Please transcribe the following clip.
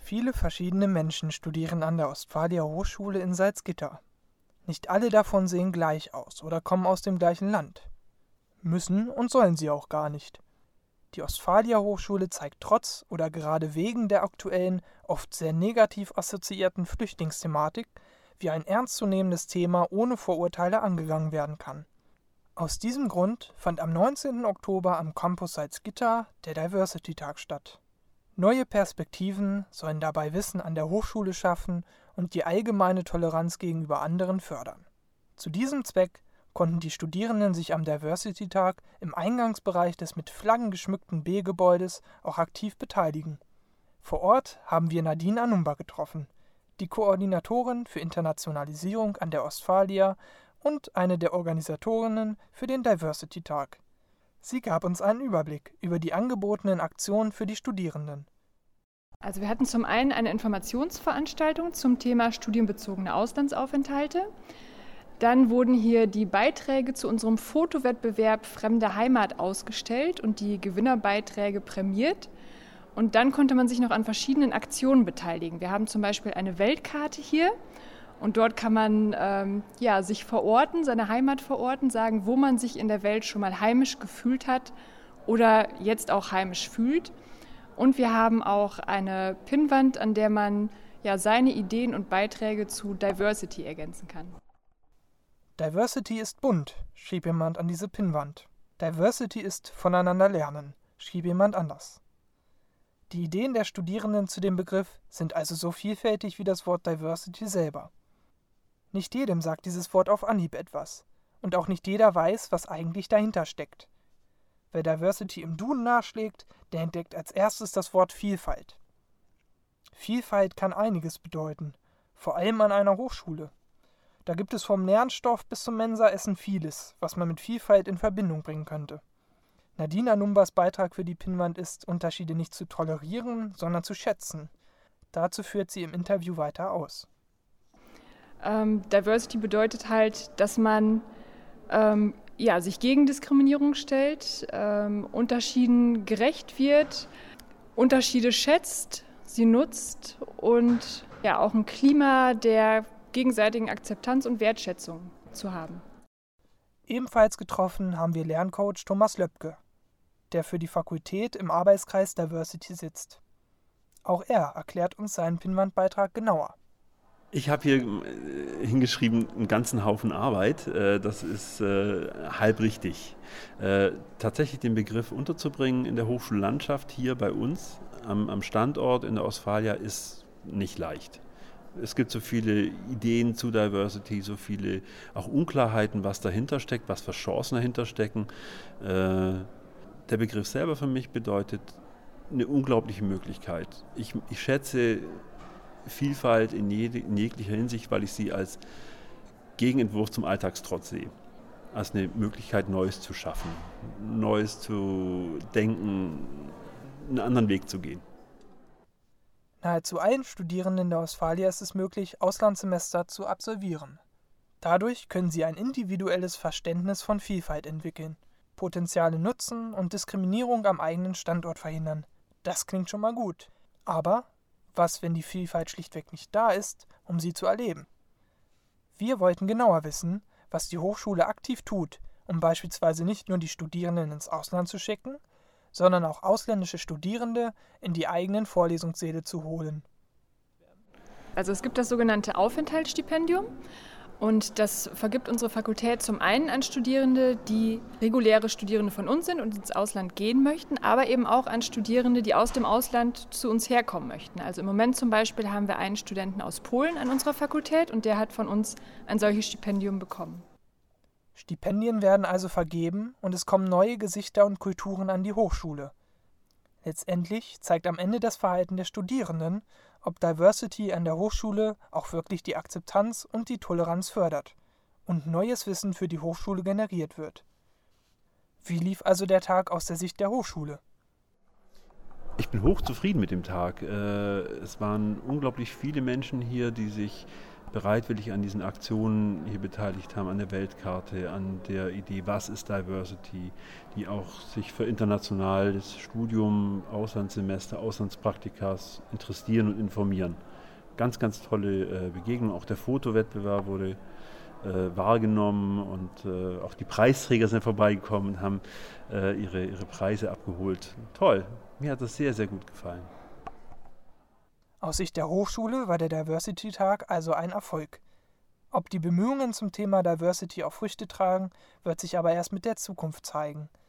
Viele verschiedene Menschen studieren an der Ostfalia Hochschule in Salzgitter. Nicht alle davon sehen gleich aus oder kommen aus dem gleichen Land. Müssen und sollen sie auch gar nicht. Die Ostfalia Hochschule zeigt trotz oder gerade wegen der aktuellen, oft sehr negativ assoziierten Flüchtlingsthematik, wie ein ernstzunehmendes Thema ohne Vorurteile angegangen werden kann. Aus diesem Grund fand am 19. Oktober am Campus Salzgitter der Diversity-Tag statt. Neue Perspektiven sollen dabei Wissen an der Hochschule schaffen und die allgemeine Toleranz gegenüber anderen fördern. Zu diesem Zweck konnten die Studierenden sich am Diversity-Tag im Eingangsbereich des mit Flaggen geschmückten B-Gebäudes auch aktiv beteiligen. Vor Ort haben wir Nadine Anumba getroffen, die Koordinatorin für Internationalisierung an der Ostfalia und eine der Organisatorinnen für den Diversity-Tag. Sie gab uns einen Überblick über die angebotenen Aktionen für die Studierenden. Also wir hatten zum einen eine Informationsveranstaltung zum Thema studienbezogene Auslandsaufenthalte. Dann wurden hier die Beiträge zu unserem Fotowettbewerb Fremde Heimat ausgestellt und die Gewinnerbeiträge prämiert. Und dann konnte man sich noch an verschiedenen Aktionen beteiligen. Wir haben zum Beispiel eine Weltkarte hier und dort kann man sich verorten, seine Heimat verorten, sagen, wo man sich in der Welt schon mal heimisch gefühlt hat oder jetzt auch heimisch fühlt. Und wir haben auch eine Pinnwand, an der man seine Ideen und Beiträge zu Diversity ergänzen kann. Diversity ist bunt, schrieb jemand an diese Pinnwand. Diversity ist voneinander lernen, schrieb jemand anders. Die Ideen der Studierenden zu dem Begriff sind also so vielfältig wie das Wort Diversity selber. Nicht jedem sagt dieses Wort auf Anhieb etwas. Und auch nicht jeder weiß, was eigentlich dahinter steckt. Wer Diversity im Duden nachschlägt, der entdeckt als erstes das Wort Vielfalt. Vielfalt kann einiges bedeuten, vor allem an einer Hochschule. Da gibt es vom Lernstoff bis zum Mensaessen vieles, was man mit Vielfalt in Verbindung bringen könnte. Nadine Anumbas Beitrag für die Pinnwand ist, Unterschiede nicht zu tolerieren, sondern zu schätzen. Dazu führt sie im Interview weiter aus. Diversity bedeutet halt, dass man sich gegen Diskriminierung stellt, Unterschieden gerecht wird, Unterschiede schätzt, sie nutzt und auch ein Klima der gegenseitigen Akzeptanz und Wertschätzung zu haben. Ebenfalls getroffen haben wir Lerncoach Thomas Löbke, der für die Fakultät im Arbeitskreis Diversity sitzt. Auch er erklärt uns seinen Pinnwandbeitrag genauer. Ich habe hier hingeschrieben, einen ganzen Haufen Arbeit. Das ist halb richtig. Tatsächlich den Begriff unterzubringen in der Hochschullandschaft hier bei uns am Standort in der Ostfalia ist nicht leicht. Es gibt so viele Ideen zu Diversity, so viele auch Unklarheiten, was dahinter steckt, was für Chancen dahinter stecken. Der Begriff selber für mich bedeutet eine unglaubliche Möglichkeit. Ich schätze Vielfalt in jeglicher Hinsicht, weil ich sie als Gegenentwurf zum Alltagstrotz sehe. Als eine Möglichkeit, Neues zu schaffen, Neues zu denken, einen anderen Weg zu gehen. Nahezu allen Studierenden der Ostfalia ist es möglich, Auslandssemester zu absolvieren. Dadurch können sie ein individuelles Verständnis von Vielfalt entwickeln, Potenziale nutzen und Diskriminierung am eigenen Standort verhindern. Das klingt schon mal gut. Aber was, wenn die Vielfalt schlichtweg nicht da ist, um sie zu erleben? Wir wollten genauer wissen, was die Hochschule aktiv tut, um beispielsweise nicht nur die Studierenden ins Ausland zu schicken, sondern auch ausländische Studierende in die eigenen Vorlesungssäle zu holen. Also es gibt das sogenannte Aufenthaltsstipendium und das vergibt unsere Fakultät zum einen an Studierende, die reguläre Studierende von uns sind und ins Ausland gehen möchten, aber eben auch an Studierende, die aus dem Ausland zu uns herkommen möchten. Also im Moment zum Beispiel haben wir einen Studenten aus Polen an unserer Fakultät und der hat von uns ein solches Stipendium bekommen. Stipendien werden also vergeben und es kommen neue Gesichter und Kulturen an die Hochschule. Letztendlich zeigt am Ende das Verhalten der Studierenden, ob Diversity an der Hochschule auch wirklich die Akzeptanz und die Toleranz fördert und neues Wissen für die Hochschule generiert wird. Wie lief also der Tag aus der Sicht der Hochschule? Ich bin hochzufrieden mit dem Tag. Es waren unglaublich viele Menschen hier, die sich bereitwillig an diesen Aktionen hier beteiligt haben, an der Weltkarte, an der Idee, was ist Diversity, die auch sich für internationales Studium, Auslandssemester, Auslandspraktikas interessieren und informieren. Ganz, ganz tolle Begegnung. Auch der Fotowettbewerb wurde wahrgenommen und auch die Preisträger sind vorbeigekommen und haben ihre Preise abgeholt. Toll, mir hat das sehr, sehr gut gefallen. Aus Sicht der Hochschule war der Diversity-Tag also ein Erfolg. Ob die Bemühungen zum Thema Diversity auch Früchte tragen, wird sich aber erst mit der Zukunft zeigen.